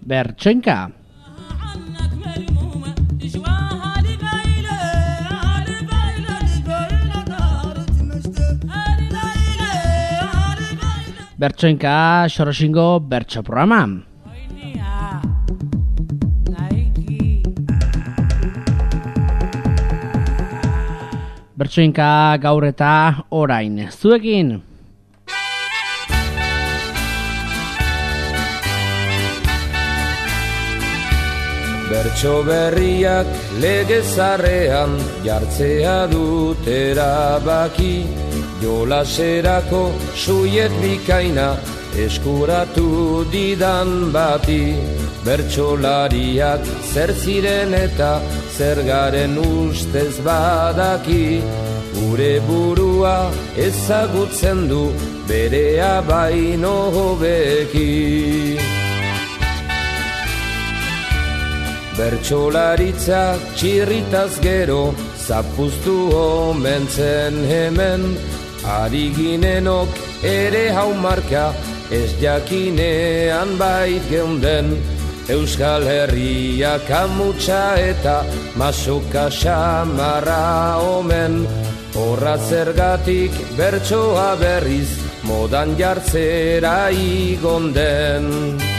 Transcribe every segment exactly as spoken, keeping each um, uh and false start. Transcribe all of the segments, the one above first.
Bertsoinka. Bertsoinka Xoroxingo bertso programa. Bertsoinka gaur eta orain zuekin. Bertso berriak legezarrean jartzea dut erabaki, jolaserako suiet bikaina eskuratu didan bati. Bertsolariak zer ziren eta zer garen ustez badaki, gure burua ezagutzen du berea baino hobeki. Bertsolaritzak txirritaz gero zapuztu omen zen hemen, ari ginenok ere haumarka ez jakinean bait geunden. Euskal Herria kamutsa eta masoka xamarra omen, horra zergatik bertsoa berriz modan jartzera igonden.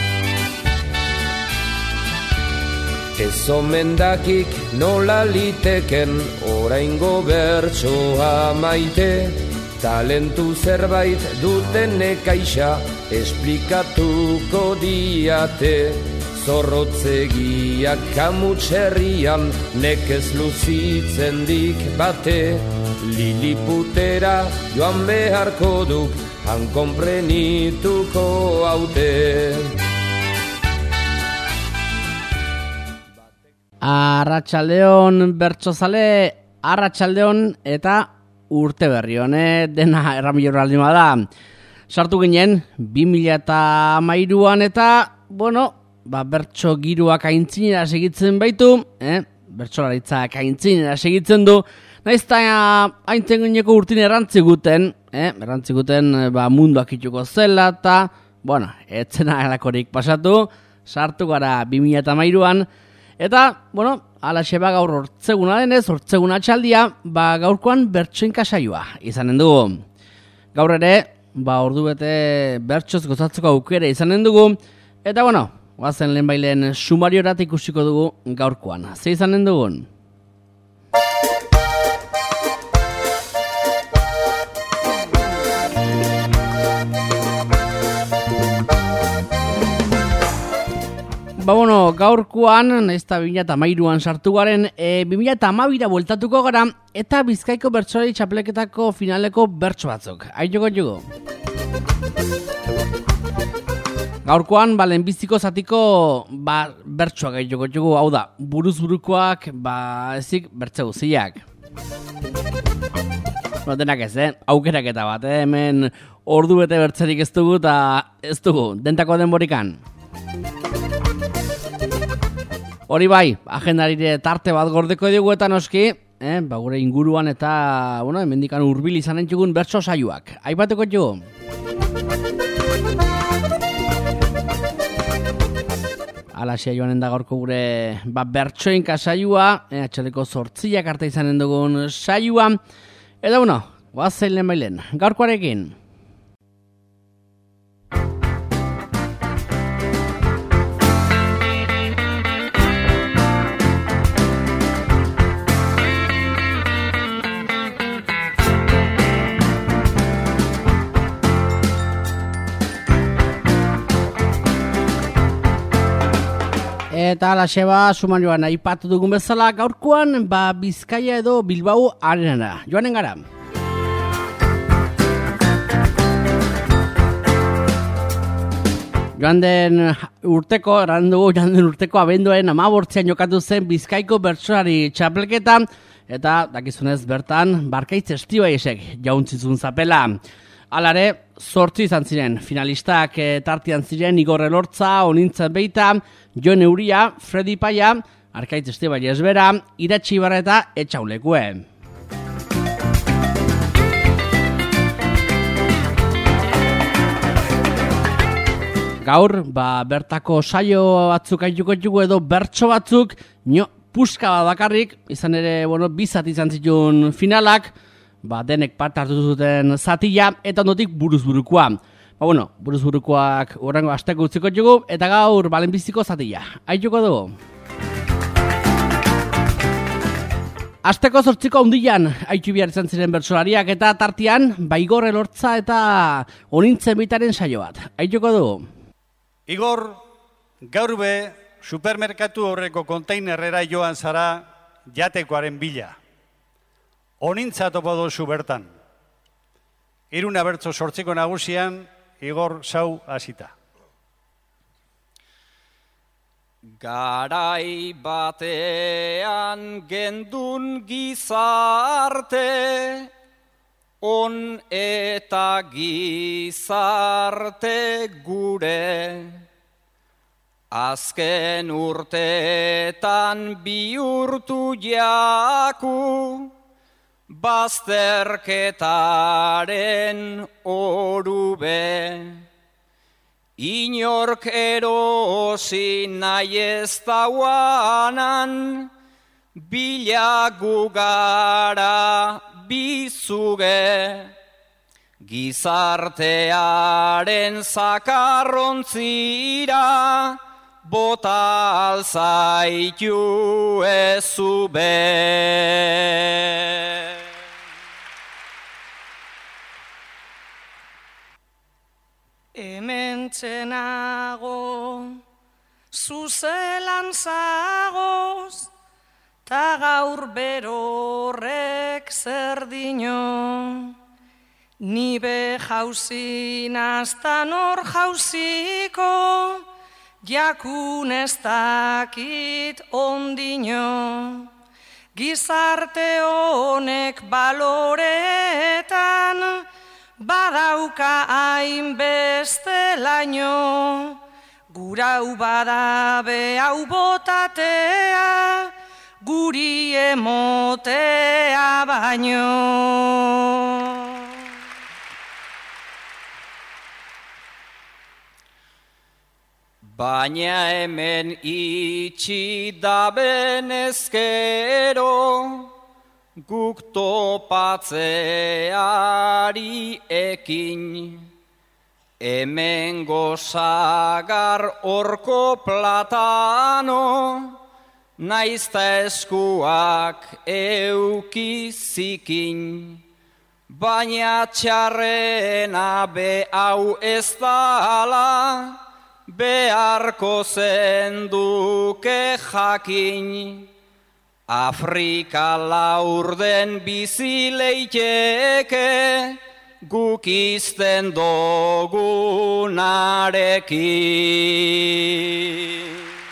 Ez omen dakik nola liteken oraingo bertsoa maite, talentu zerbait duten nekaixa esplikatuko diate. Zorrotzegiak kamutxerrian nekez luzitzen dik bate, Liliputera joan beharko duk han konprenituko haute. Arratsaldeon bertsozale, arratsaldeon eta urte berri honek dena erramilorraldima da. Sartu ginen bi mila hamairuan eta, bueno, ba, bertso giroak aintzinera segitzen baitu, eh? Bertsolaritzak aintzinera segitzen du, nahiz eta aintzen gineko urtin errantziguten, eh? errantziguten ba, munduak ituko zela eta, bueno, etzena elakorik pasatu, sartu gara bi mila hamairuan, eta, bueno, alaxe ba gaur hortzeguna denez, hortzeguna txaldia, ba gaurkoan bertsoinka saioa izanen dugu. Gaur ere, ba ordu bete bertsoz gozatzeko aukera izanen dugu, eta, bueno, guazen lehen bailen sumariorat ikusiko dugu gaurkoan. Ze izanen dugun? Ba, bueno, gaurkoan, nahiz eta bi mila hamairuan sartu garen, e, bi mila hamabira bueltatuko gara, eta Bizkaiko bertsolari txapelketako finaleko bertso batzuk. Aitoko jugu. Gaurkoan, ba, lehenbiziko zatiko ba, bertsoak aitoko jugu, hau da, buruz burukoak, ba, ezik bertze guziak. No, denak ez, eh? Aukeraketa bat, eh? Hemen ordu bete bertzerik ez dugu, eta ez dugu, dentako denborikan. Hori bai, agendarire tarte bat gordeko dugu eta noski, eh, ba, gure inguruan eta, bueno, hemendikan hurbil izan entzugun bertso saioak. Aipatuko jugu. Alaxia joanen da gaurko gure ba, bertsoinka saioa, eh, atxaleko zortziak arte izanen dugun saioa. Eta, bueno, guazen lehen bailen, gaurkoarekin. Eta alaxe ba, sumarioan aipatu dugun bezala, gaurkoan ba, Bizkaia edo Bilbao arenara. Joanen gara. Joan den urteko, erran dugu, joan den urteko abenduaren hamabortzean jokatu zen Bizkaiko bertsolari txapelketa, eta dakizunez bertan, Barkaitz Estibaiesek jauntzizun zapela. Alare, zortzi izan ziren, finalistak e, tartian ziren Igor Elortza, Onintzen Beita, Jon Euria, Fredi Paia, Arkaitz Estibaies bera, Iratxi Ibarra eta Etxaulekue. gaur, ba, bertako saio batzuk aituko ditugu edo bertso batzuk, nio, puska bat bakarrik, izan ere, bueno, bizat izan zituen finalak, ba, denek parte hartu zuten zatila, eta ondotik buruzburukoa. Ba, bueno, buruzburukoak horrengo asteko utziko ditugu, eta gaur balenbiziko zatila. Aituko dugu. Asteko zortziko hundian, haitu bihar izan ziren bertsolariak eta tartian, Baigor Elortza eta Onintzen bitaren saio bat. Aituko dugu. Igor, gaur be, supermerkatu horreko konteinerrera joan zara jatekoaren bila. Onintza topo dozu bertan. Iruna bertso sortziko nagusian, Igor zau hasita. Garai batean gendun gizarte, on eta gizarte gure. Azken urteetan bihurtu jaku, bazterketaren orube. Inork erosi nahi ez dauanan, bilagu gara bizuge. Gizartearen zakarrontzira, bota alzaitu ezube. Hemen txenago, zuzelan zagoz, ta gaur berorrek zer dino. Ni be jauzin astan hor jauziko, jakun ez dakit ondino. Gizarte honek baloretan, badauka hainbeste laino, gurau badabe hau botatea, guri emotea baino. Baina hemen itxi daben ezkero, guk topatzeari ekin. Hemen gozagar orko platano, naizta eskuak eukizikin. Baina txarrena be hau ez dala, beharko zenduke jakin. Afrika laurden bizi leiteke, guk izten dogunarekin.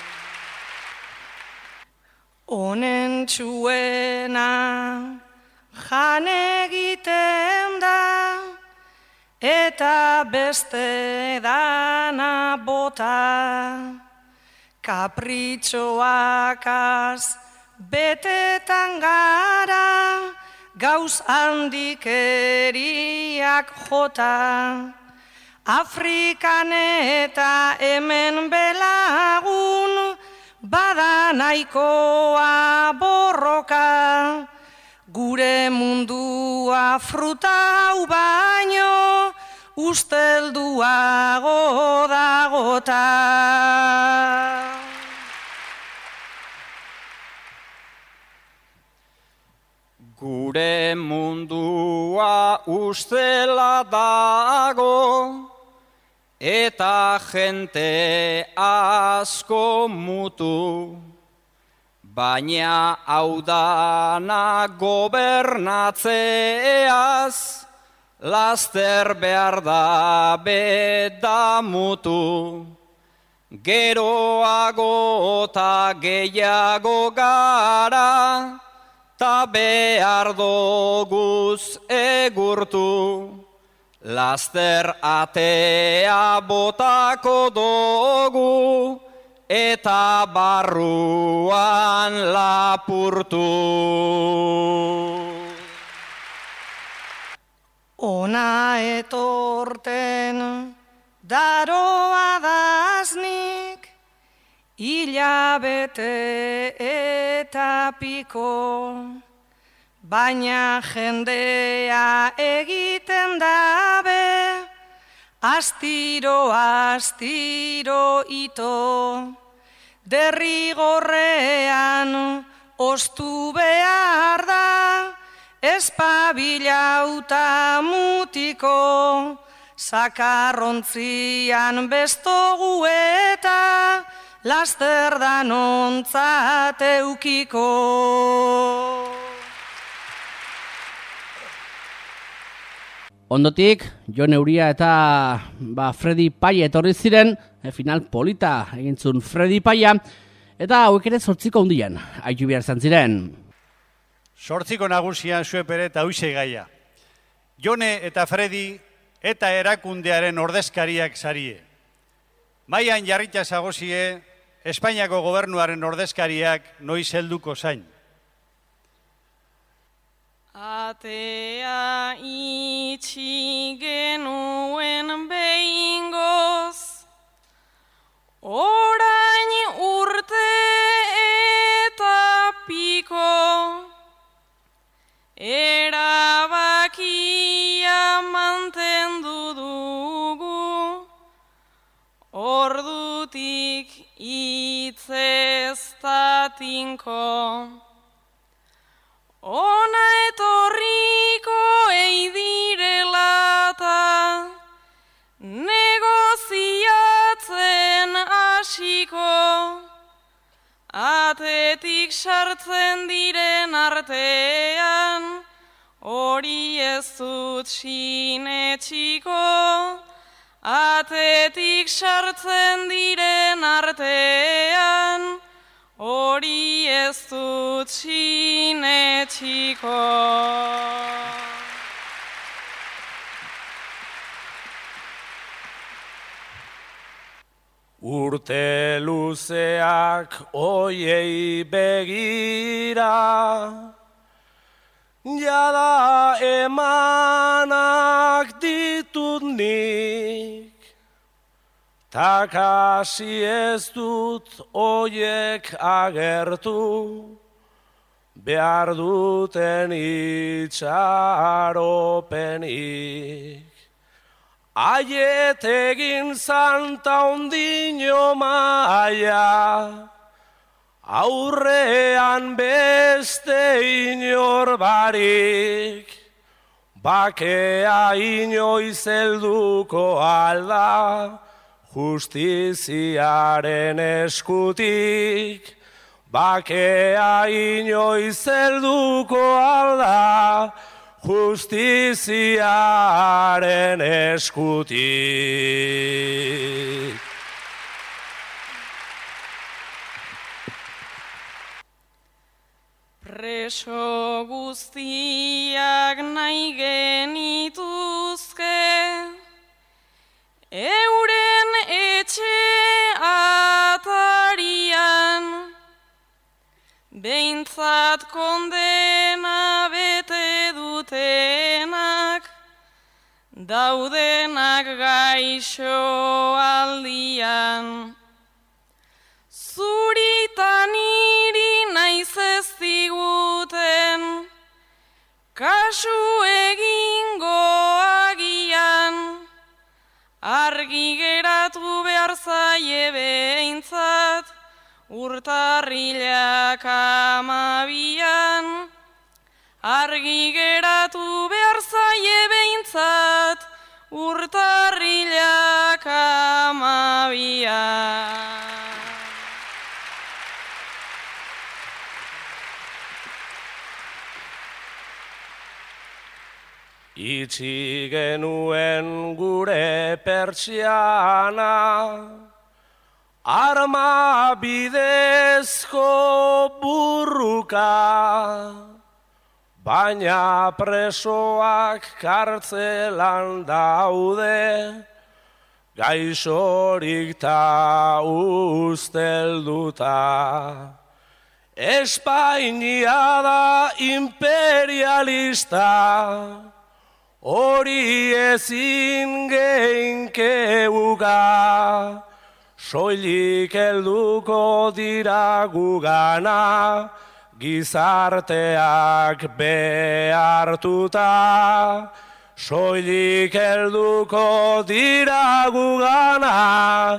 Honen txuena jan egiten da, eta beste dana bota. Kapritxoakaz betetan gara, gauz handikeriak jota. Afrikan eta hemen belagun, bada nahikoa borroka. Gure mundua fruta hau baino, ustelduago dagota. Gure mundua ustela dago, eta jente asko mutu. Baina hau dana gobernatzeaz, laster behar da beda mutu. Geroago eta gehiago gara, ta behar doguz egurtu. Laster atea botako dogu, eta barruan lapurtu. Ona etorten daroa daznik, hilabete eta piko, baina jendea egiten dabe, astiro, astiro ito, derrigorrean ostu behar da, espabilauta mutiko, zakarrontzian bestogu eta laster danontzat eukiko. Ondotik, Jon Euria eta ba, Fredi Paia etorri ziren, e, final polita egintzun Fredi Paia, eta hauek ere sortziko hundian, haitu behar izan ziren. Sortziko nagusian zuepere eta huise gaia. Jone eta Fredi eta erakundearen ordezkariak sarie. Maian jarrita zagozie, Espainiako gobernuaren ordezkariak noiz helduko zain. Atea itxi genuen behingoz, orain urte eta piko, erabakia mantendu dugu, ordutik itzestatinko. Ona etorriko eidirelata, negoziatzen hasiko, atetik sartzen diren artean, hori ez dut sinetxiko, atetik sartzen diren artean, hori ez dut sinetxiko. Urte luzeak oiei begira, jada emanak ditut nik, takasi ez dut oiek agertu, behar duten itxaropenik. Aiet egin zanta ondino maia, aurrean beste inor barik, bakea inoiz helduko alda, justiziaren eskutik, bakea inoiz helduko alda, justiziaren eskutik. Preso guztiak nahi genituzke, euren etxe atarian, behintzat kondena bete dutenak, daudenak gaixo aldian. Zuritan niri naiz ez diguten, kasu egingo agian, argi geratu behar zaie behintzat, urtarrilak amabian, argi geratu behar zaie behintzat, urtarrilak amabian. Itxi genuen gure pertsiana, arma bidezko burruka, baina presoak kartzelan daude, gaixorik ta ustelduta. Espainia da imperialista, hori ezin geinkeuga, soilik helduko dira gugana, gizarteak behartuta, soilik helduko dira gugana,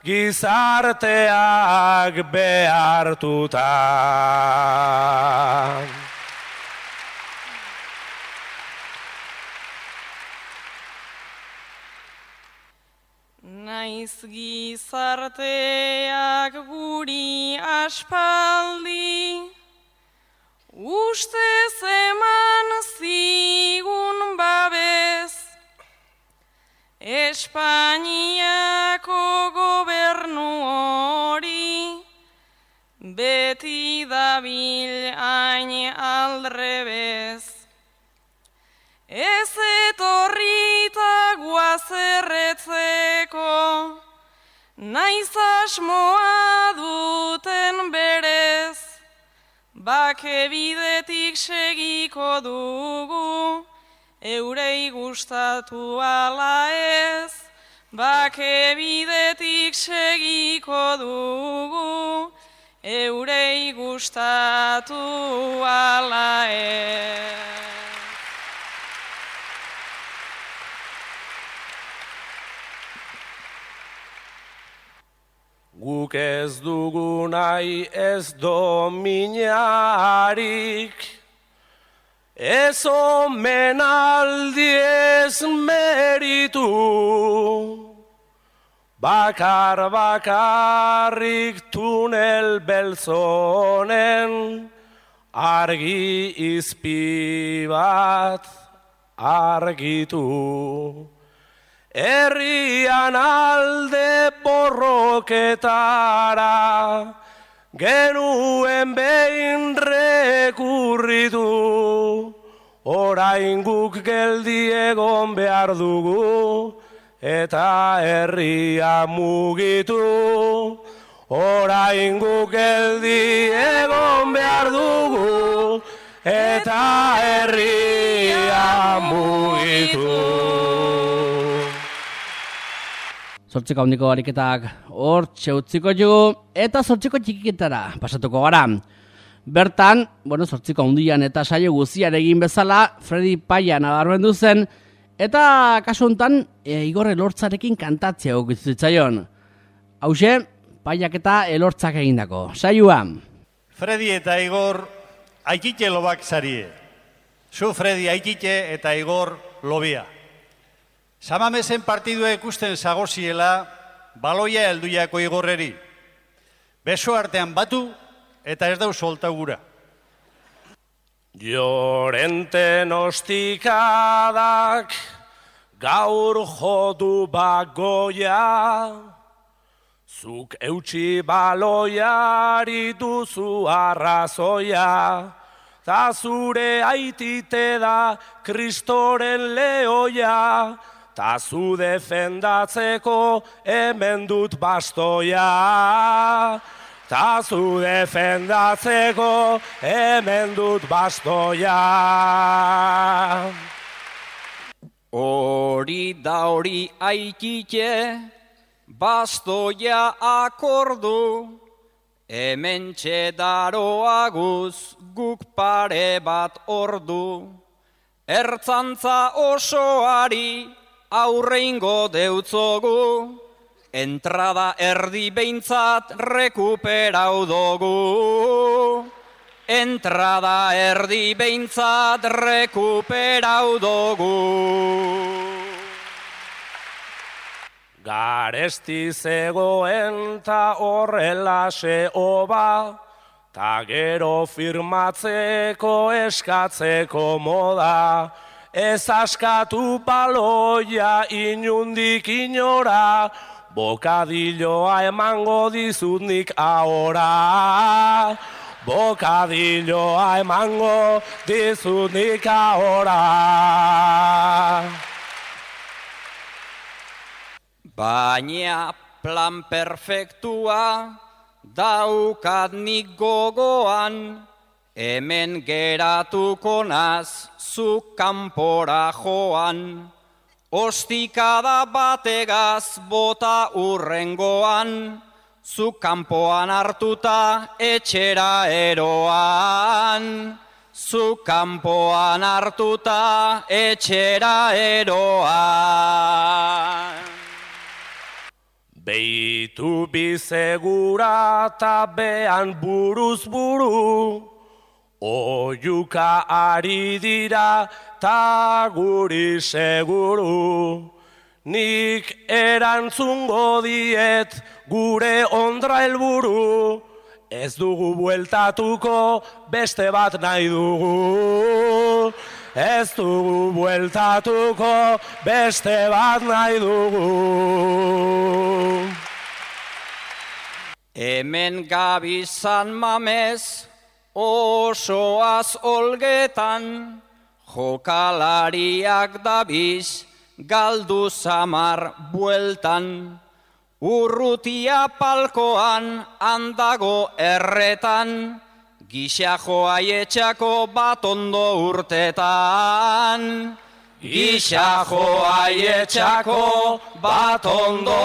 gizarteak behartuta. Naiz gizarteak guri aspaldi, ustez eman zigun babez, Espainiako gobernu hori, beti dabil hain aldrebez. Ez etorrita guazerretzeko, naiz asmoa duten berez, bake bidetik segiko dugu, eurei gustatu ala ez, bake bidetik segiko dugu, eurei gustatu ala ez. Guk ez dugu nahi ez dominarik, ez omenaldi ez meritu, bakar bakarrik tunel beltzonen, argi izpi bat argitu. Herrian alde borroketara, genuen behin rekurritu, orain guk geldi egon behar dugu, eta herria mugitu. Orain guk geldi egon behar dugu, eta herria mugitu. Zortziko handiko ariketak hor txeutziko jugu eta zortziko txikiketara pasatuko gara. Bertan, bueno, zortziko handian eta saio guzian egin bezala, Fredi Paia nabarmendu zen, eta kasu honetan e, Igor Elortzarekin kantatzea okizitzaion. Hauxe, Paiak eta Elortzak egindako. Saioa. Fredi eta Igor aikite lobak zarie. Zu Fredi aikite eta Igor lobia. Samamesen partidua ikusten zagoziela, baloia helduiako Igorreri. Beso artean batu eta ez dau solta gura. Llorenten ostikadak gaur jodu bagoia, zuk eutxi baloiari duzu arrazoia, ta zure aitite da Kristoren lehoia, ta zu defendatzeko hemen dut bastoia. Ta zu defendatzeko hemen dut bastoia. Hori da hori aikite, bastoia akordu, hemen txedaroaguz guk pare bat ordu. Ertzantza osoari aurreingo deutzogu, entrada erdi behintzat rekuperau dugu. Entrada erdi behintzat rekuperau dugu. Garesti zegoen ta horrelase oba, ta gero firmatzeko eskatzeko moda. Ez askatu baloia inundik inora, bokadilloa emango dizut nik ahora. Bokadilloa emango dizut nik ahora. Baina plan perfektua daukat nik gogoan, hemen geratuko naz, zu kanpora joan, ostikada bategaz bota urrengoan, zu kanpoan hartuta etxera eroan, zu kanpoan hartuta etxera eroan. Beitu bizegura ta behan buruz buru, oiuka ari dira ta guri seguru. Nik erantzungo diet gure ondra helburu, ez dugu bueltatuko beste bat nahi dugu. Ez dugu bueltatuko beste bat nahi dugu. Hemen gabizan mamez, osoaz olgetan, jokalariak dabiz, galdu zamar bueltan. Urrutia palkoan, handago erretan, gisa joa etxako bat ondo urtetan. Gisa joa etxako bat ondo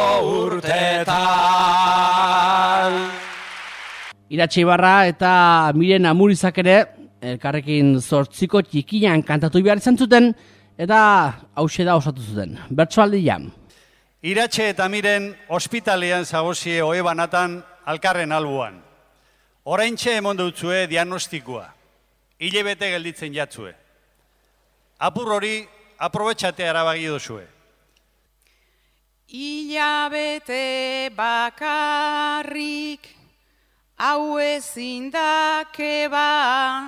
urtetan. Iratxe Ibarra eta Miren Amurizak ere, elkarrekin zortziko txikian kantatu behar izan zuten, eta hauxe da osatu zuten. Bertsoaldian. Iratxe eta Miren ospitalean zagozie oe banatan alkarren albuan. Oraintxe emon dutzue diagnostikoa. Hile bete gelditzen jatzue. Apur hori aprobetxatea erabagi duzue. Hilabete bakarrik hau ezin da keba,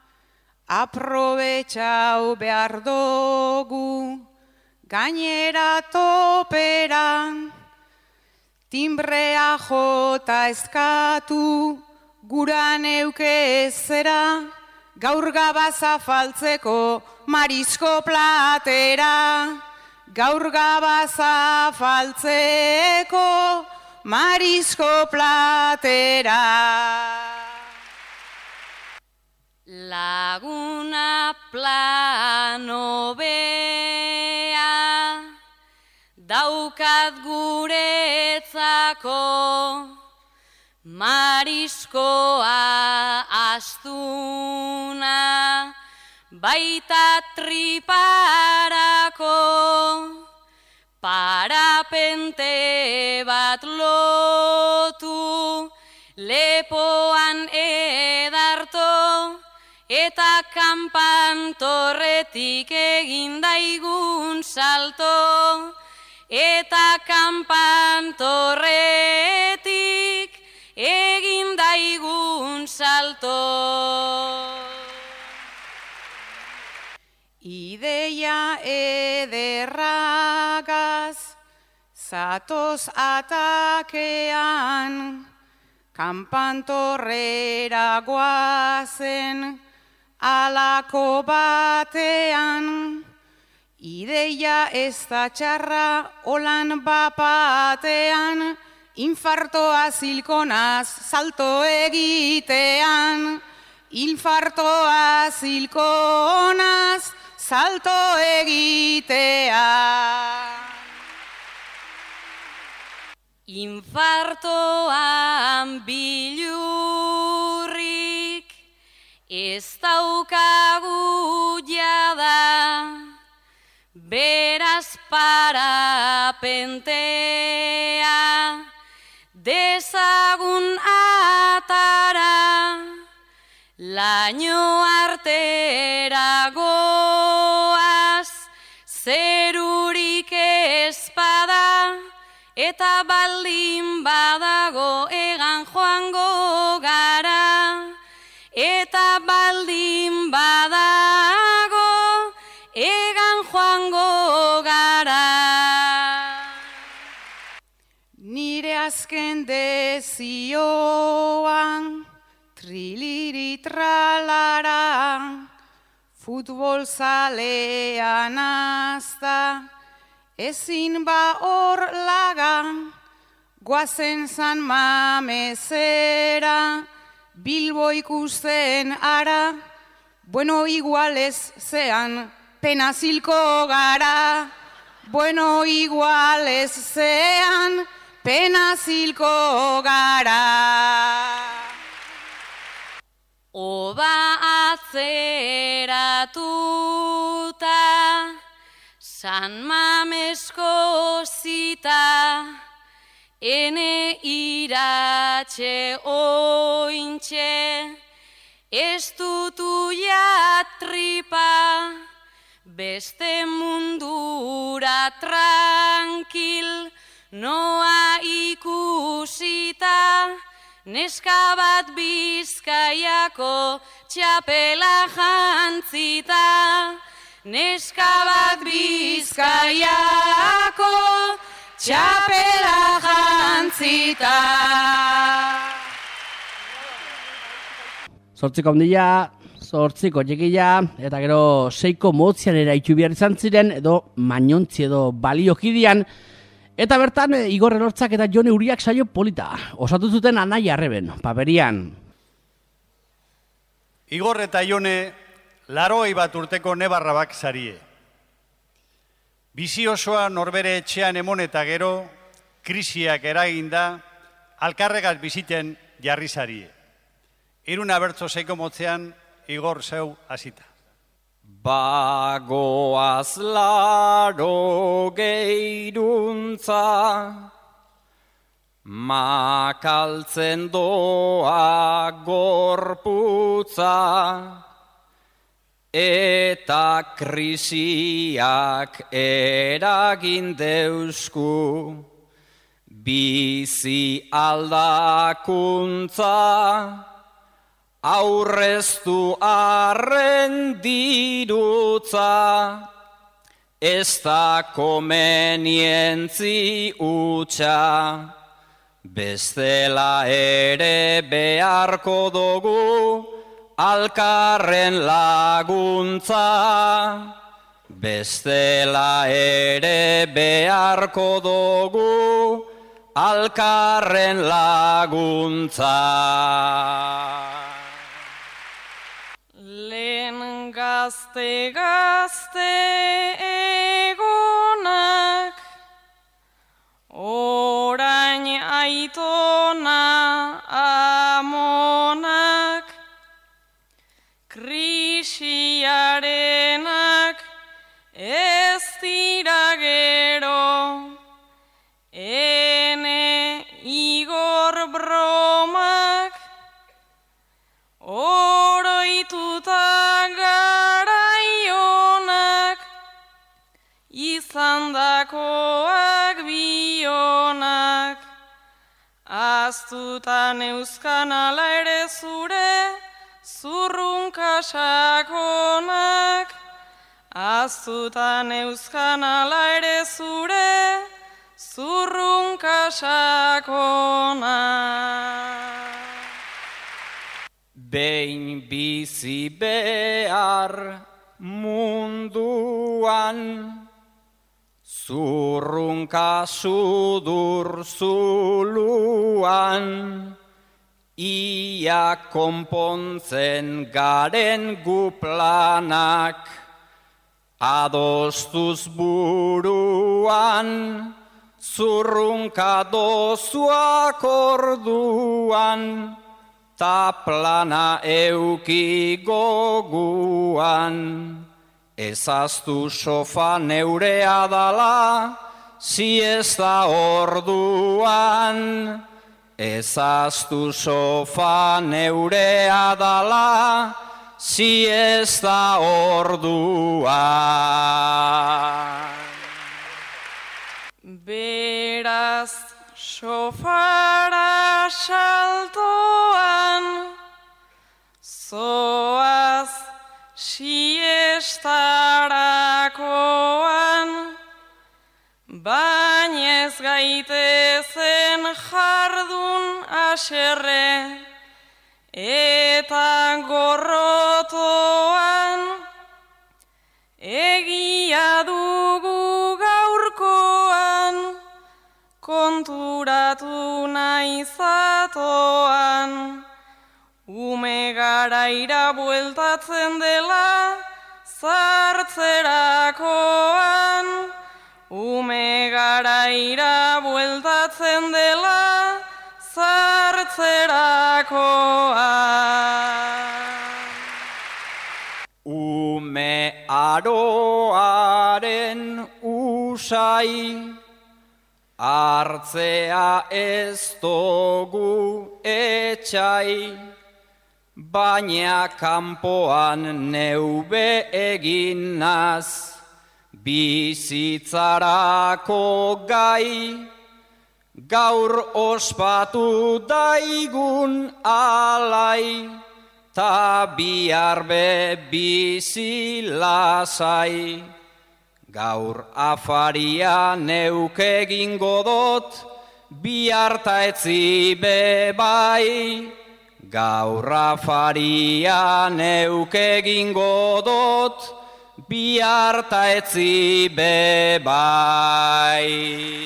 aprobetxau behar dugu gainera topera, timbrea jota eskatu guran euke ezera, gaur gabaza faltzeko marisko platera, gaur gabaza faltzeko marisko platera. Laguna plano bea daukat guretzako, mariskoa astuna baita triparako, parapente bat lotu lepoan edarto, eta kanpan torretik egin daigun salto, eta kanpan torretik egin daigun salto. Ideia ederragaz zatoz atakean, kanpan torrera guazen alako batean. Ideia ez da txarra olan bapatean, infartoa zilkonaz salto egitean. Infartoa zilkonaz salto egitean. Infartoan bilurrik ez daukagu jada, beraz parapentea dezagun atara, laino artera goaz zerurik ezpada, eta baldin badago egan joango gara, eta baldin badago egan joango gara. Nire azken dezioan triliri tralara, futbol zalean azta, ezin ba hor laga, guazen San Mamesera, Bilbo ikusten ara, bueno igualez zean penazilko gara. Bueno igualez zean penazilko gara. Oba atzeratuta, San Mamesko zita, ene iratxe ointxe, ez dutu jatripa, beste mundura tranquil, noa ikusita, neska bat Bizkaiako txapela jantzita. Neska bat Bizkaiako txapela jantzita. Zortziko handia, zortziko txikila, eta gero seiko motzian eraitu behar izan ziren, edo mainontzi edo baliokidian. Eta bertan, Igor Elortzak eta Jone Uriak saio polita. Osatu zuten Anai Arreben, paperian. Igor eta Jone, laroi bat urteko nebarrabak zarie. Bizi osoa norbere etxean emon eta gero, krisiak eraginda, alkarregaz biziten jarri zarie. Iruna bertzo seiko motzean, Igor zeu hasita. Bagoaz laro geiruntza, makaltzen doa gorputza, eta krisiak eragin deusku, bizi aldakuntza, aurreztu arren dirutza, ez da komenientzi utxa, bestela ere beharko dugu alkarren laguntza, bestela ere beharko dugu alkarren laguntza. Lehen gazte-gazte egonak, orain aitona amonak, krisiarenak ez dira gero, ene Igor bromak, oroituta garaionak, izandakoak bionak, aztutan euskan ala ere zure, zurrunka sakonak, aztutan euskan ala ere zure, zurrunka sakonak. Behin bizi behar munduan, zurrunka sudur zuluan, ia konpontzen garen guplanak, adostuz buruan, zurrunka dozuak orduan, ta plana euki goguan, ezaztu sofa neurea dala, siesta orduan, ezaztu sofa neurea dala, siesta orduan. Beraz sofara saltoan, zoaz siestarakoan, bainez gaitezen jardun aserre, eta gorrotoan, egia dugu gaurkoan, konturatu naizatoan, garaira bueltatzen dela, zartzerakoan. Ume garaira bueltatzen dela, zartzerakoan. Ume aroaren usai, hartzea ez dugu etxai, baina kanpoan neube egin naz, bizitzarako gai, gaur ospatu daigun alai, ta bihar be bizi lasai. Gaur afaria neuke egingo dot, bihar ta etzi be bai. Gaur afaria neuke egingo dot, bihar ta etzi be bai.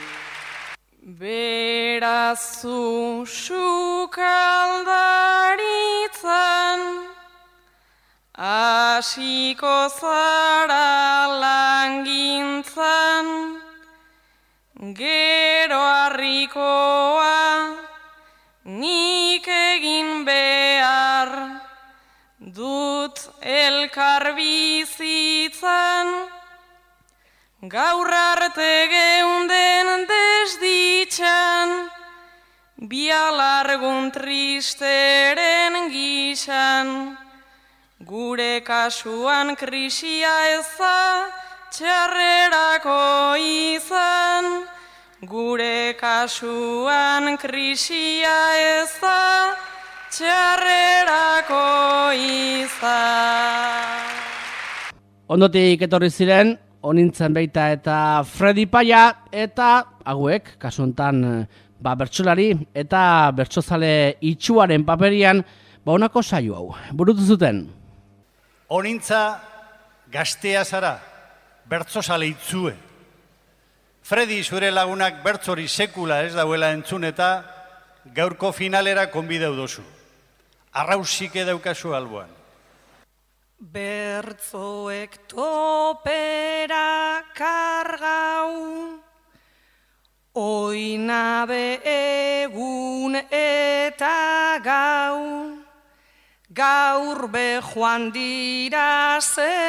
Berazu sukaldaritzan, hasiko zara langintzan, gero harrikoa nik egin behar dut elkar bizitzan. Gaur arte geunden desditxan, bialargun tristeren gixan. Gure kasuan krisia eza, txarrerako izan. Gure kasuan krisia eza, txarrerako izan. Ondotik etorri ziren, onintzen beita eta Freddy Paya, eta hauek, kasu honetan, ba, bertsolari eta bertsozale itxuaren paperian, ba, honako saio hau, burutu zuten. Onintza gaztea zara, bertsozale itzue. Freddy zure lagunak bertsori sekula ez dauela entzun eta gaurko finalera konbideu dozu. Arrausike daukazu alboan. Bertzoek topera kargau, oinabe egun eta gau, gaur be joan dira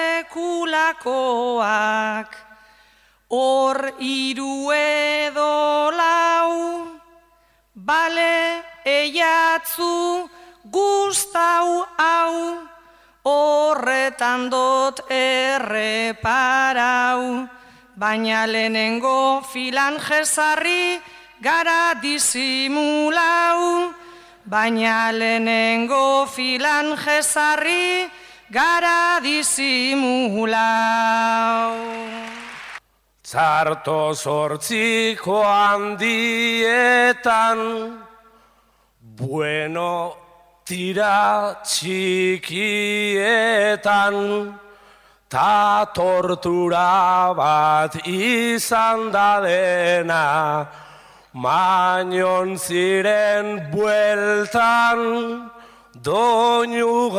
sekulakoak, hor hiru edo lau, bale eiatzu gustau hau, horretan dot erreparau, baina lehenengo filan jesarri gara disimulau, baina lehenengo filan jesarri gara disimulau. Txarto zortziko handietan, bueno, tira txikietan, ta tortura bat izan da dena, Mañon ziren bueltan, doinu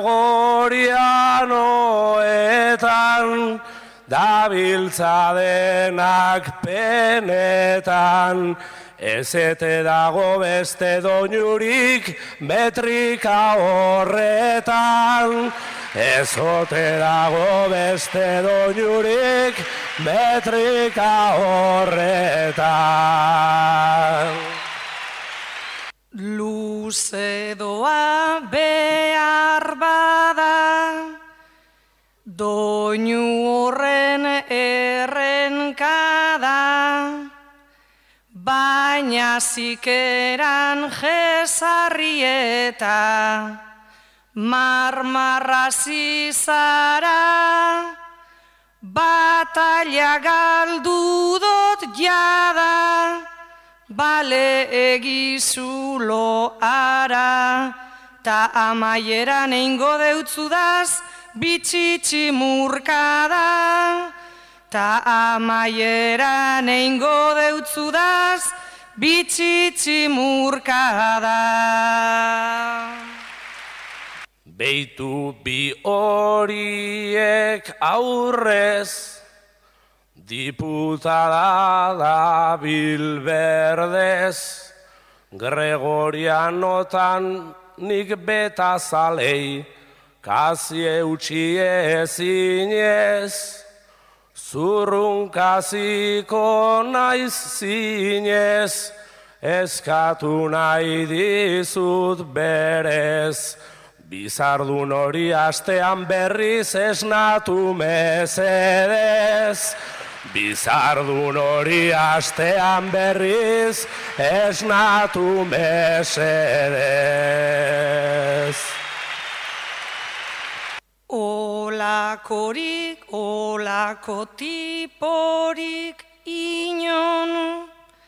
Gregorianoetan, dabiltza denak penetan, ez ete dago beste doinurik metrika horretan, ez ote dago beste doinurik metrika horretan. Luze doa behar bada, doinu horren errenkada, baina zikeran jesarrieta, marmarra zizara, batalla galdu dot jada, bale egizulo ara, ta amaieran eingo deutzudaz, bitxitxi murkada, ta amaieran eingo deutzudaz, bitxitxi murkada. Beitu bi horiek aurrez, diputada da bilberdez, Gregorianotan nik beta zalei, kasi eutxi ezinez, zurrunkaziko naiz zinez, eskatu nahi dizut berez, bizardun hori astean berriz esnatu mesedez. Bizardun hori astean berriz esnatu mesedez. Olakorik, olako tiporik inon,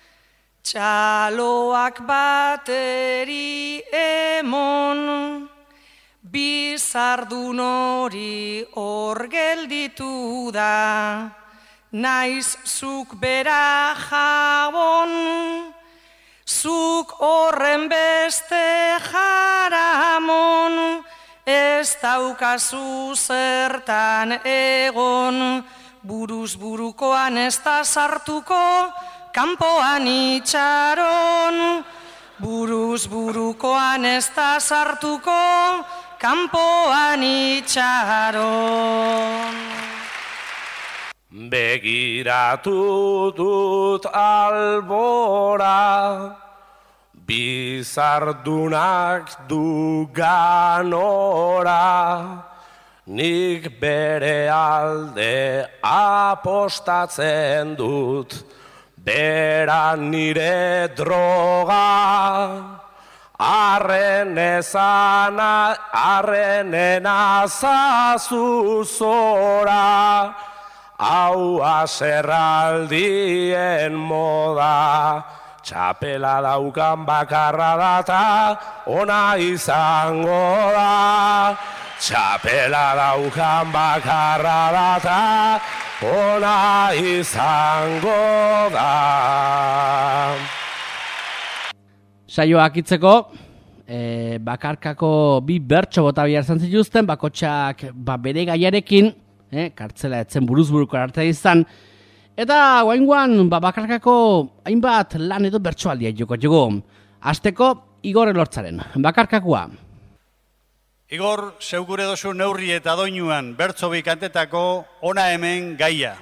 txaloak bateri emon, bizardun hori hor gelditu da, naiz zuk bera jabon, zuk horren beste jaramon, ez daukazu zertan egon, buruz burukoan ez da sartuko, kanpoan itxaron. Buruz burukoan ez da sartuko, kanpoan itxaron. Begiratu dut albora, bizardunak du ganora, nik bere alde apostatzen dut, bera nire droga, arren ezana, arrenen azazuzora, hau aserraldien moda, txapela daukan bakarra data, ona izango da. Txapela daukan bakarra data, ona izango da. Saioak itzeko, e, bakarkako bi bertso bota bihar zan zituzten, bakotxak ba, bere gaiarekin, e, kartzela etzen buruz-buruko arte izan, eta guainguan ba, bakarkako hainbat lan edo bertsoaldia joko joko. Azteko, Igor Elortzaren, bakarkakoa. Igor, zeugure dozu neurri eta doinuan bertso bikantetako ona hemen gaia.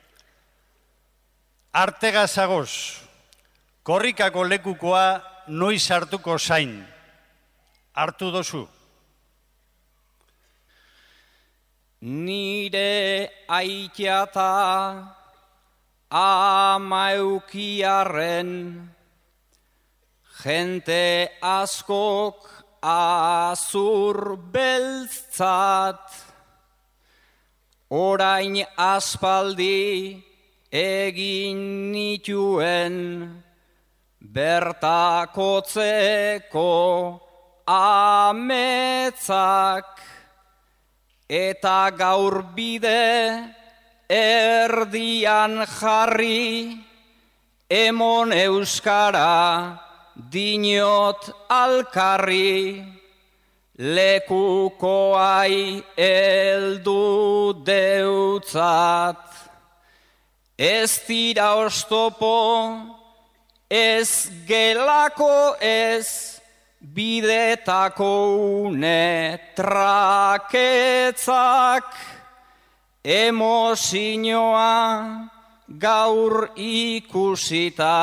Artega zagoz, korrikako lekukoa noiz hartuko zain. Hartu dozu. Nire aitiata ama eukiarren, jente askok azur beltzat, orain aspaldi egin nituen, bertakotzeko ametzak, eta gaur bide erdian jarri, emon euskara dinot alkarri, lekukoai eldu deutzat. Ez dira oztopo, ez gelako ez, bidetako une traketzak, emozioa gaur ikusita,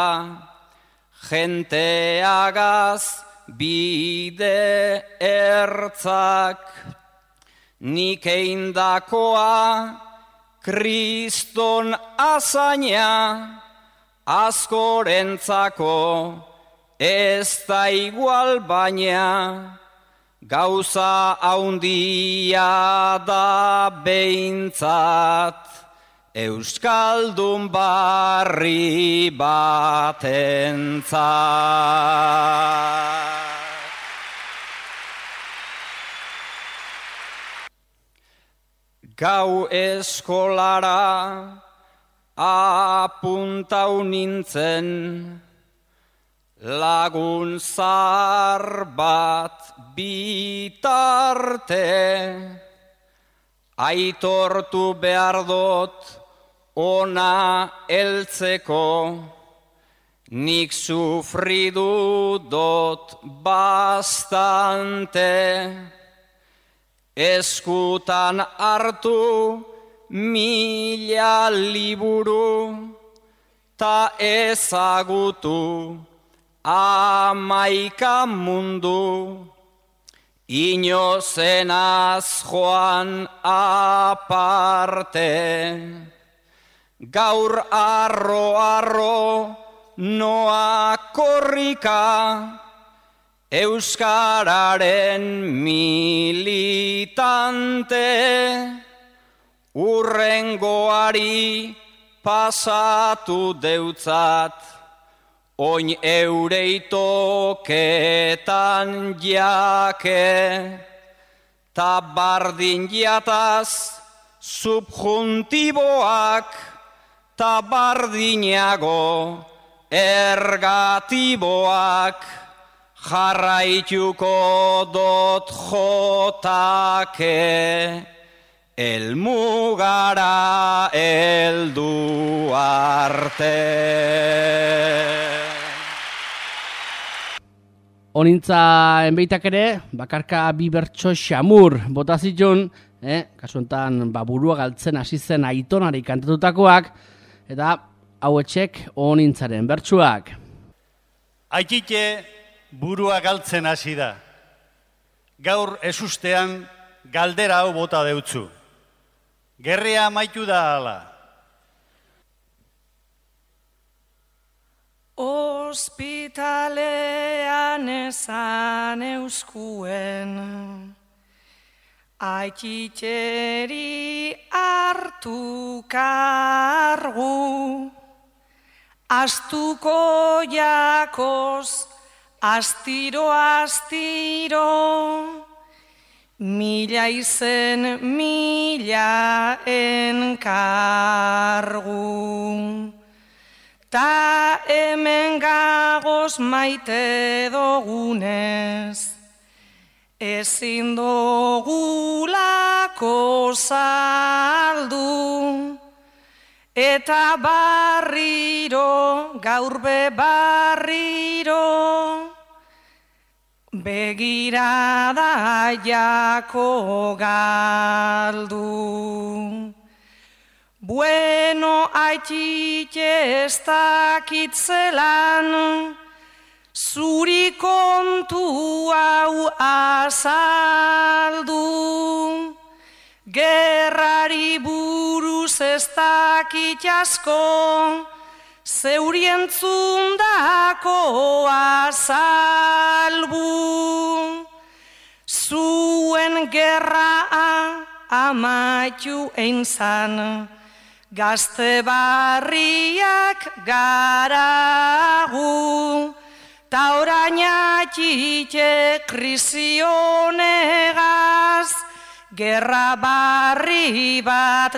jenteagaz bide ertzak, nik eindakoa kriston azaina, askorentzako ez da igual baina, gauza haundia da behintzat, euskaldun barri batentzat. Gau eskolara apuntau nintzen, lagun zar bat bitarte, aitortu behar dut ona heltzeko, nik sufridu dut bastante, eskutan hartu mila liburu, ta ezagutu amaika mundu, inozenaz joan aparte. Gaur arro-arro noa korrika, euskararen militante, urrengoari pasatu deutzat, oin eureitoketan jake, ta bardin jataz subjuntiboak, ta bardinago ergatiboak, jarraituko dot jotake, elmugara eldu arte. Onintza enbeitak ere, bakarka bi bertso xamur botazitun, eh? Kasu enten ba, burua galtzen hasi zen aitonari kantatutakoak, eta hauetxek onintzaren bertsuak. Aitite burua galtzen hasi da. Gaur ezustean galdera hau bota deutzu. Gerria amaitu da ala. Ospitalean ezan euskuen, aititeri hartu kargu, astuko jakoz, astiro astiro, mila izen mila enkargu. Ta hemen gagoz maite dogunez, ezin dogulako saldu, eta barriro, gaur be barriro, begirada jako galdu. Bueno, aitite ez dakitzelan, zuri kontu hau azaldu. Gerrari buruz ez dakit asko, zeuri entzundako azalbu. Zuen gerra amaitu einzan, gazte barriak garagu, ta orain atxite krisionegaz, gerra barri bat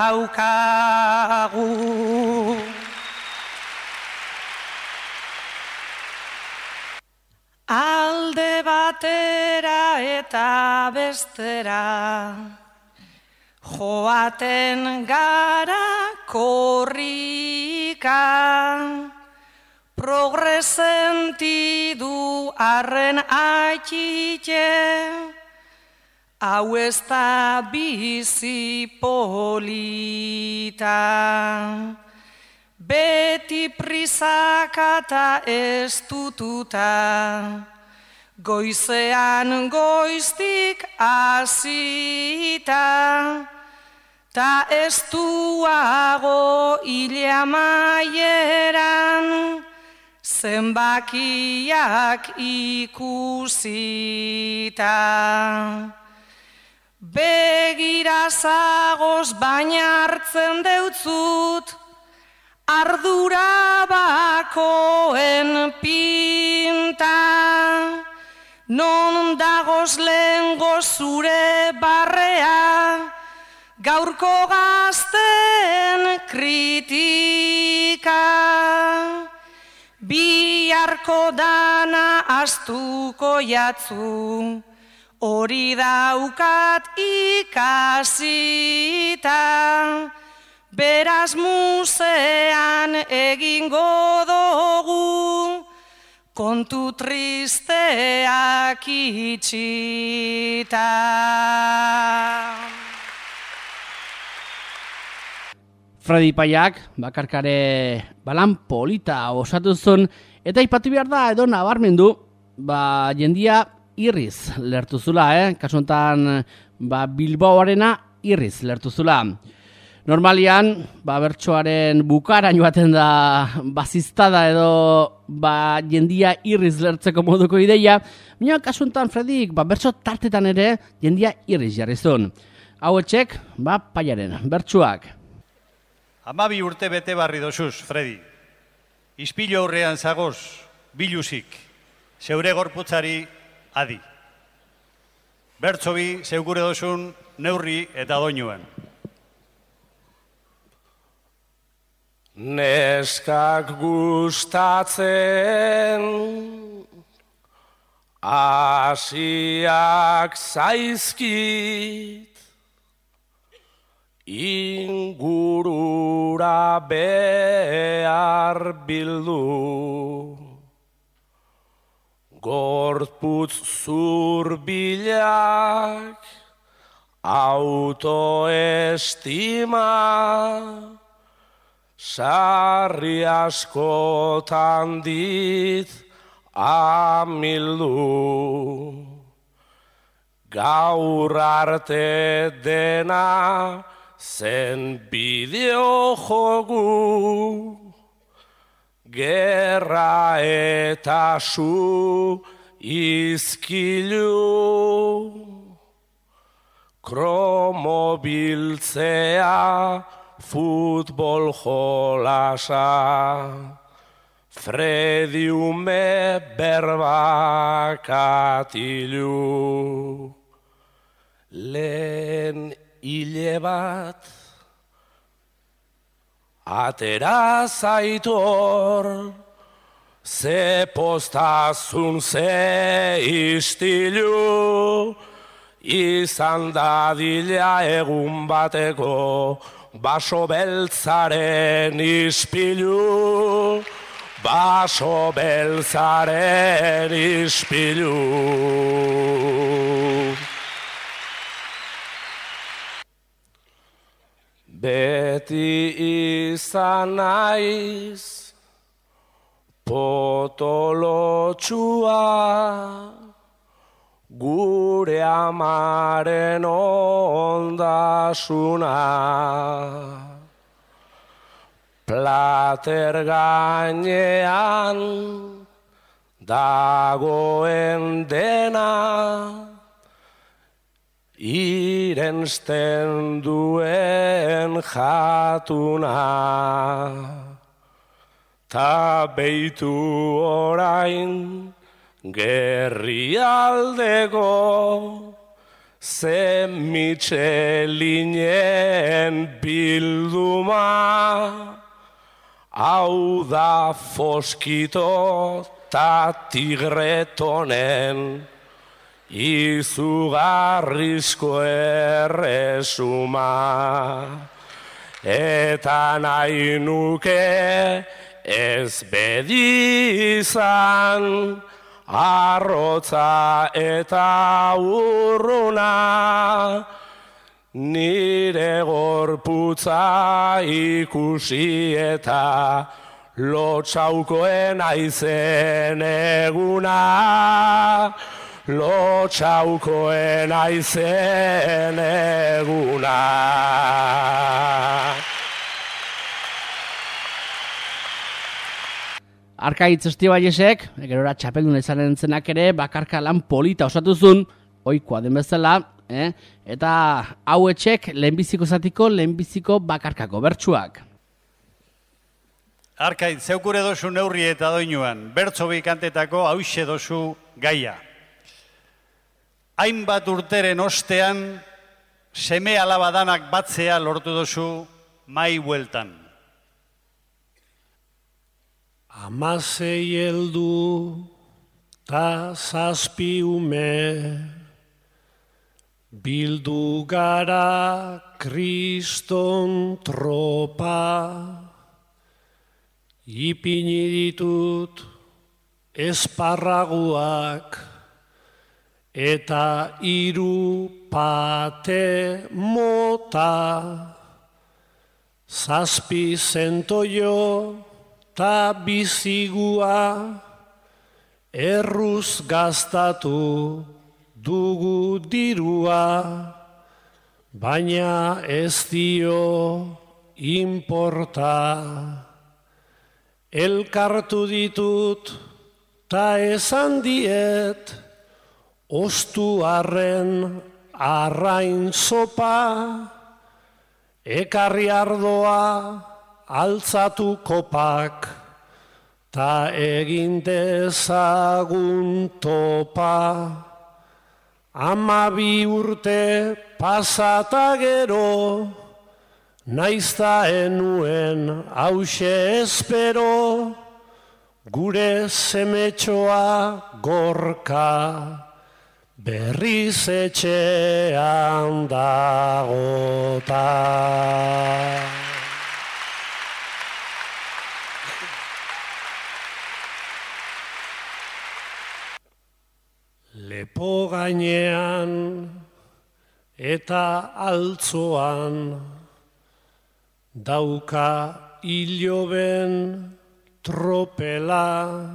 daukagu. Alde batera eta bestera, joaten gara korrika, progresentidu arren aitite, hau ez da bizi polita. Beti prisakata ez tututa, goizean goiztik azita, ta ez duago hile amaieran, zenbakiak ikusita. Begira zagoz baina hartzen deutzut, ardura bakoen pinta, non dagoz lehengo zure barrea, gaurko gazten kritika. Bi biharko dana astuko jatzu, hori daukat ikasita, beraz musean egingo dugu, kontu tristeak itxita. Fredi Paiak bakarkare balan polita osatu zuen, eta ipatu behar da edo nabarmendu, ba jendia irriz lertu zula, eh? Kasu honetan ba Bilbaoarena irriz lertu zula. Normalian, ba bertsoaren bukaran joaten da baziztada edo ba jendia irriz lertzeko moduko ideia, baina kasu honetan Fredik ba bertso tartetan ere jendia irriz jarri zuen. Hauetxek, ba Paiaren bertsoak. Hamabi urte bete barri dosuz, Fredi. Ispilu aurrean zagoz, biluzik, zeure gorputzari adi. Bertso bi, zeugure dozun, neurri eta doinuen. Neskak gustatzen, asiak zaizkit, ingurura behar bildu, gorputz zurbilak, autoestima, sarri askotan dit amildu. Gaur arte dena zen bideo jogu, gerra eta su izkilu, kromo biltzea futbol jolasa, Fredi ume berbak atilu. Lehen hile bat atera zaitor, ze postazun ze istilu, izan dadila egun bateko baso beltzaren ispilu, baso beltzaren ispilu. Beti izan naiz potolotsua, gure amaren ondasuna. Plater gainean dagoen dena, irensten duen jatuna. Ta beitu orain gerrialdego, ze Michelinen bilduma, hau da foskito ta tigretonen izugarrizko erresuma. Eta nahi nuke ez bedi izan, arrotza eta urruna, nire gorputza ikusi eta lotxaukoen aizen eguna, lotxaukoen aizen eguna. Arkaitz Estibaiesek, gerora txapeldun izanen zenak ere, bakarka lan polita osatuzun, oikoa den bezala, eh? Eta hauetxek lehenbiziko zatiko, lehenbiziko bakarkako bertsuak. Arkaitz, zeukure dozu neurri eta doinuan, bertso bi kantetako hauxe dozu gaia. Hainbat urteren ostean, seme alabadanak batzea lortu dozu mai bueltan. Amasei heldu ta zazpi ume, bildu gara kriston tropa, ipini ditut esparraguak eta hiru pate mota, zazpi zentoio ta bizigua, erruz gastatu dugu dirua, baina ez dio inporta. Elkartu ditut ta esan diet, ostu arren arrain sopa, ekarri ardoa altzatu kopak, ta egin dezagun topa. Amabi urte pasata gero, naizta enuen hause espero, gure semetxoa gorka, berriz etxean dagota. Lepo gainean eta altzoan, dauka iloben tropela,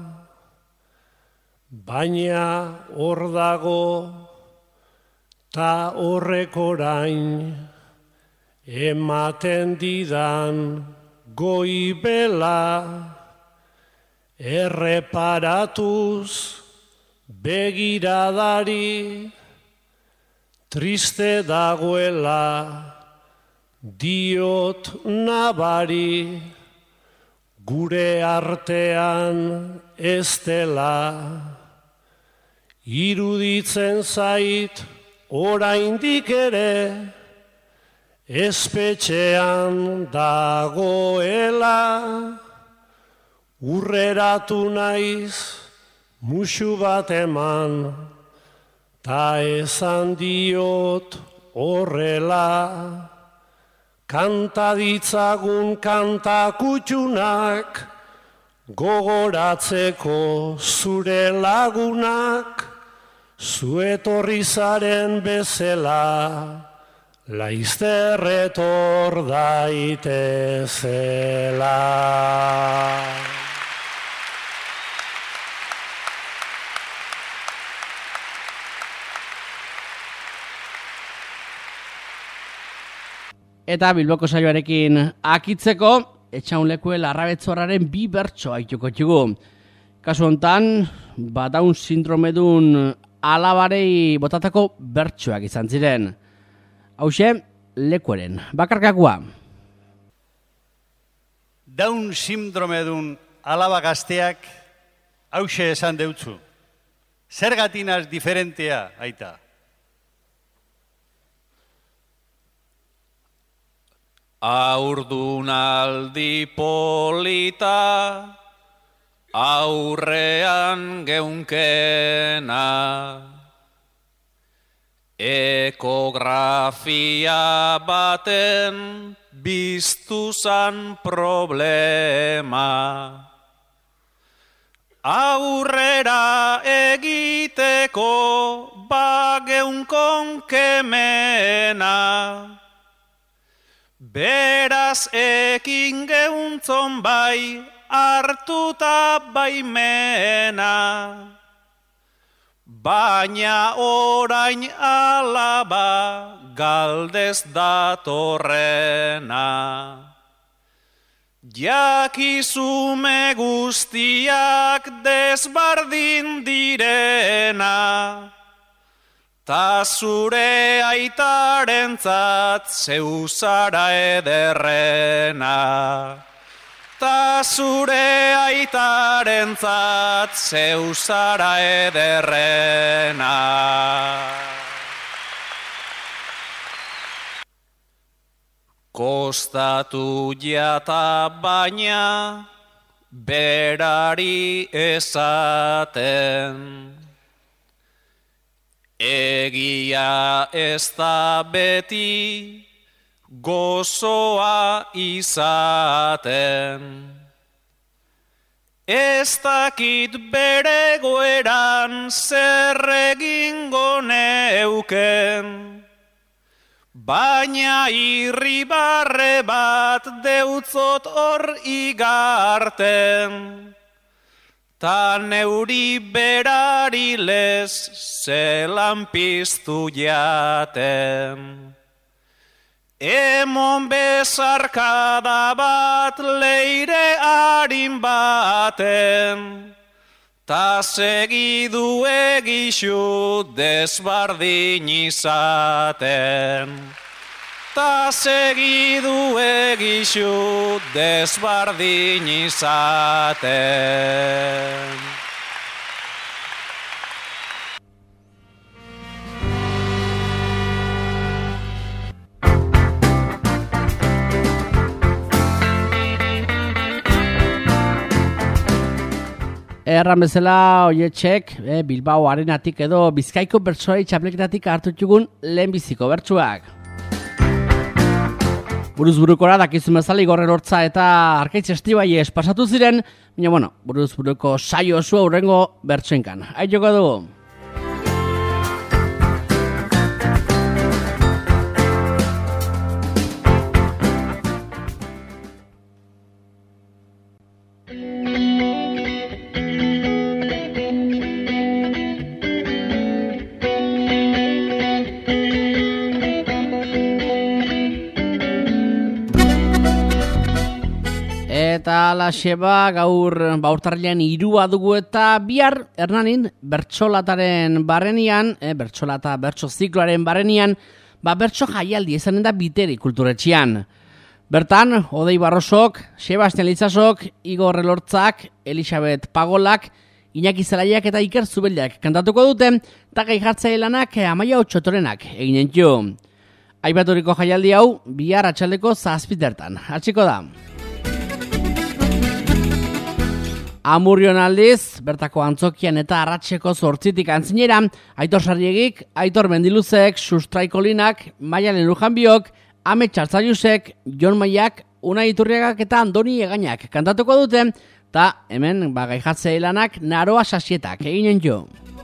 baina hor dago ta horrek orain ematen didan goibela, erreparatuz begiradari triste dagoela, diot nabari, gure artean ez dela. Iruditzen zait oraindik ere, espetxean dagoela, urreratu naiz musu bat eman, ta esan diot horrela. Kanta ditzagun kanta kutxunak, gogoratzeko zure lagunak, zu etorri zaren bezela, laizter etor daitezela. Eta Bilboko saioarekin akitzeko, etxaunlekue larrabetzorraren bi bertso haituko txugu. Kasu hontan, ba Down sindromedun alabarei botatako bertsoak izan ziren. Hauxe, lekueren, bakarkakua. Down sindromedun alaba gazteak hauxe esan deutzu. Zergatinaz diferentea, aita. Aurdunaldi polita, aurrean geunkena, ekografia baten biztuzan problema. Aurrera egiteko bageunkon kemena, beraz ekin geuntzon bai hartuta baimena. Baina orain alaba galdez datorrena. Jakizume guztiak desbardin direna, ta zure aitarentzat zeuzara ederrena. Ta zure aitarentzat zeuzara ederrena. Kostatu jata baina berari esaten. Egia ez da beti gozoa izaten. Ez dakit bere goeran zer egingo neuken, baina irribarre bat deutzot hor igarten, ta neuri berari lez zelan piztu jaten. Emon bezarkada bat leire harin baten, ta segidu egixu desbardin izaten. Ta segidu egixu desbardin izaten. Erran bezala, oietxek, eh, Bilbao arenatik edo Bizkaiko bertsoari txapleketatik hartutxugun lehenbiziko bertsuak. Buruz burukora dakizun bezala Igor Elortza eta Arkaitz Estibaiez pasatu ziren, baina bueno, buruz buruko saio osua hurrengo bertsoenkan. Aitoko dugu. Eta alaxeba gaur baurtarrilean irua dugu eta bihar Hernanin bertsolataren barrenian, eh, bertsolata bertso zikloaren barrenian, ba bertso jaialdi izanen da Biteri kulturetxean. Bertan, Odei Barrosok, Sebastian Litzasok, Igor Elortzak, Elisabet Pagolak, Iñaki Zelaiak eta Iker Zubeldiak kantatuko dute, eta gai jartzaile lanak Amaia Otxotorenak eginen jo. Aipaturiko jaialdi hau bihar atxaldeko zazpitertan. Hatxiko da. Amurrion aldiz, bertako antzokian eta arratseko zortzitik antzinera, Aitor Sarriegik, Aitor Mendiluzek, Sustraikolinak, Maialen Lujanbiok, Ame Txartzaiusek, Jon Maiak, Unai Iturriagak eta Andoni Egainak kantatuko dute, eta hemen bagai jatzea lanak Naroa Sasietak eginen jo.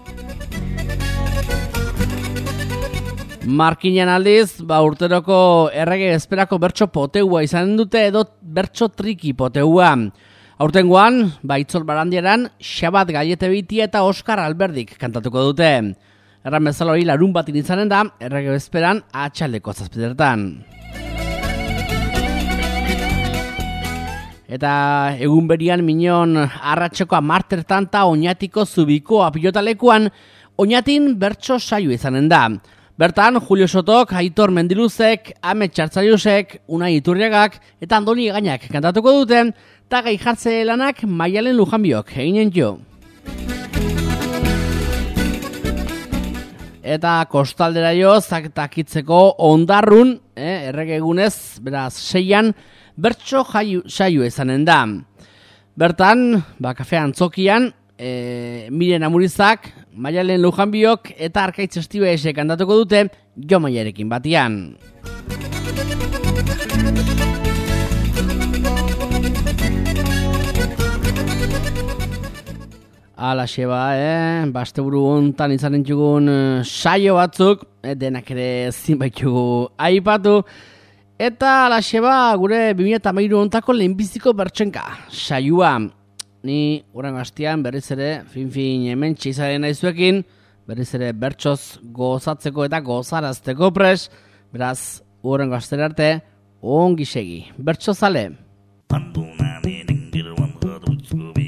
Markinan aldiz, ba urteroko errege esperako bertso poteua izanen dute edo bertso triki poteua. Aurtengoan, ba Itzol Barandiaran, Xabat Gaiete Bitia eta Oskar Alberdik kantatuko dute. Erran bezala hori larun batin izanen da, errege bezperan atxaldeko zazpitertan. Eta egun berian minon arratseko amartertan eta Oñatiko Zubiko apilotalekoan, Oñatin bertso saio izanen da. Bertan, Julio Sotok, Aitor Mendiluzek, Ame Txartzaiusek, Unai Iturriagak eta Andoni Egainak kantatuko dute, eta gai jartze lanak Maialen Lujanbiok eginen jo. Eta kostaldera jo, zaktakitzeko ondarrun, eh, errege egunez, beraz, seian, bertso saio izanen da. Bertan, ba, kafe antzokian, e, Miren Amurizak, Maialen Lujanbiok eta Arkaitz Estibaiesek kantatuko dute Jo Maiarekin batian. Alaxe ba, eh? Basteburu hontan izanen txugun saio batzuk, eh, denak ere zinbaitugu aipatu. Eta alaxe ba, gure bi mila hamairu hontako lehenbiziko bertsenka saioa. Ni urren hastian berriz ere, fin-fin hemen txizaren naizuekin, berriz ere bertsoz gozatzeko eta gozarazteko pres, beraz, urren gaztera arte, ongi segi. Bertso zale.